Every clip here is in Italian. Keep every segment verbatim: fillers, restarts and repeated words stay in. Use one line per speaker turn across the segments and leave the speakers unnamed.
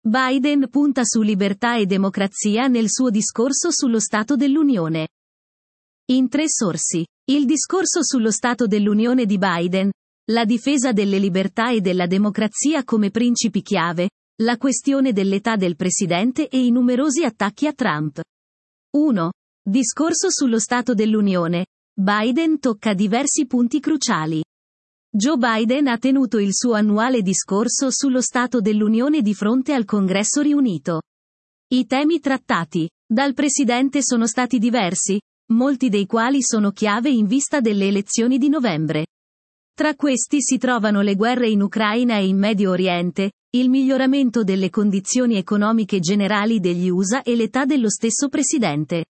Biden punta su libertà e democrazia nel suo discorso sullo Stato dell'Unione. In tre sorsi. Il discorso sullo Stato dell'Unione di Biden, la difesa delle libertà e della democrazia come principi chiave, la questione dell'età del presidente e i numerosi attacchi a Trump. uno. Discorso sullo Stato dell'Unione. Biden tocca diversi punti cruciali. Joe Biden ha tenuto il suo annuale discorso sullo Stato dell'Unione di fronte al Congresso riunito. I temi trattati dal presidente sono stati diversi, molti dei quali sono chiave in vista delle elezioni di novembre. Tra questi si trovano le guerre in Ucraina e in Medio Oriente, il miglioramento delle condizioni economiche generali degli U S A e l'età dello stesso presidente.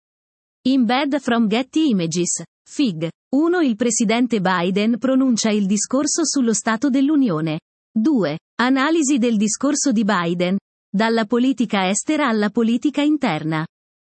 Embed from Getty Images. Fig. uno. Il presidente Biden pronuncia il discorso sullo Stato dell'Unione. due. Analisi del discorso di Biden. Dalla politica estera alla politica interna.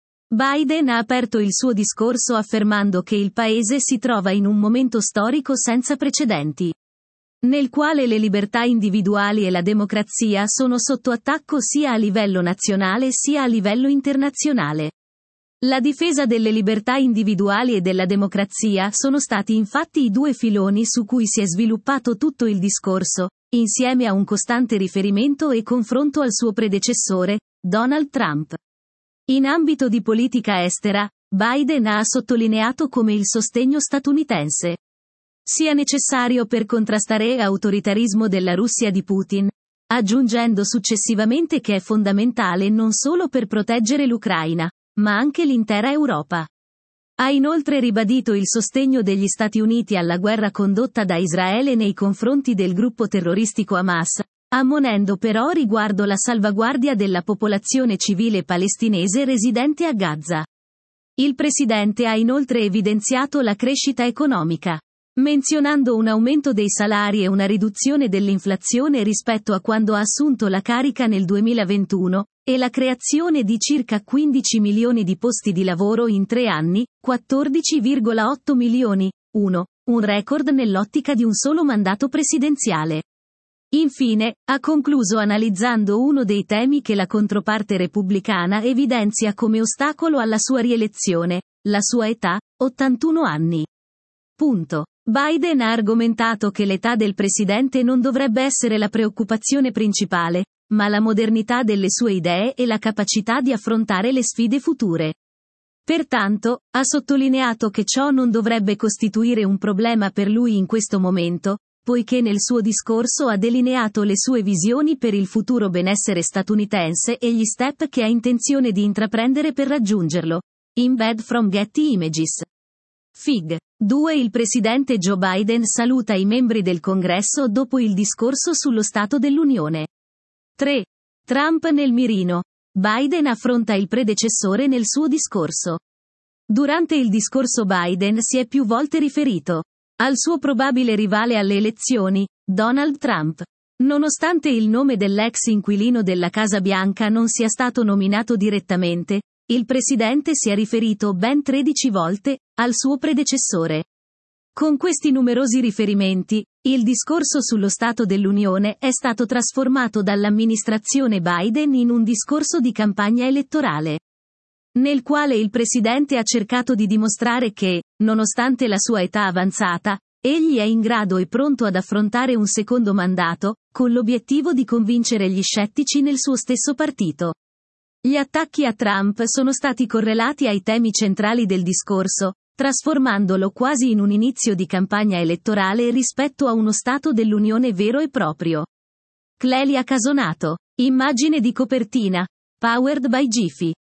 Biden ha aperto il suo discorso affermando che il paese si trova in un momento storico senza precedenti, nel quale le libertà individuali e la democrazia sono sotto attacco sia a livello nazionale sia a livello internazionale. La difesa delle libertà individuali e della democrazia sono stati infatti i due filoni su cui si è sviluppato tutto il discorso, insieme a un costante riferimento e confronto al suo predecessore, Donald Trump. In ambito di politica estera, Biden ha sottolineato come il sostegno statunitense sia necessario per contrastare l'autoritarismo della Russia di Putin, aggiungendo successivamente che è fondamentale non solo per proteggere l'Ucraina, ma anche l'intera Europa. Ha inoltre ribadito il sostegno degli Stati Uniti alla guerra condotta da Israele nei confronti del gruppo terroristico Hamas, ammonendo però riguardo la salvaguardia della popolazione civile palestinese residente a Gaza. Il presidente ha inoltre evidenziato la crescita economica, menzionando un aumento dei salari e una riduzione dell'inflazione rispetto a quando ha assunto la carica nel duemilaventuno, e la creazione di circa quindici milioni di posti di lavoro in tre anni, quattordici virgola otto milioni, uno, un record nell'ottica di un solo mandato presidenziale. Infine, ha concluso analizzando uno dei temi che la controparte repubblicana evidenzia come ostacolo alla sua rielezione, la sua età, ottantuno anni. Punto. Biden ha argomentato che l'età del presidente non dovrebbe essere la preoccupazione principale, ma la modernità delle sue idee e la capacità di affrontare le sfide future. Pertanto, ha sottolineato che ciò non dovrebbe costituire un problema per lui in questo momento, poiché nel suo discorso ha delineato le sue visioni per il futuro benessere statunitense e gli step che ha intenzione di intraprendere per raggiungerlo. Embed from Getty Images. Fig. due. Il presidente Joe Biden saluta i membri del Congresso dopo il discorso sullo Stato dell'Unione. tre. Trump nel mirino. Biden affronta il predecessore nel suo discorso. Durante il discorso Biden si è più volte riferito al suo probabile rivale alle elezioni, Donald Trump. Nonostante il nome dell'ex inquilino della Casa Bianca non sia stato nominato direttamente, il presidente si è riferito ben tredici volte al suo predecessore. Con questi numerosi riferimenti, il discorso sullo Stato dell'Unione è stato trasformato dall'amministrazione Biden in un discorso di campagna elettorale, nel quale il presidente ha cercato di dimostrare che, nonostante la sua età avanzata, egli è in grado e pronto ad affrontare un secondo mandato, con l'obiettivo di convincere gli scettici nel suo stesso partito. Gli attacchi a Trump sono stati correlati ai temi centrali del discorso, trasformandolo quasi in un inizio di campagna elettorale rispetto a uno Stato dell'Unione vero e proprio. Clelia Casonato. Immagine di copertina. Powered by Giphy.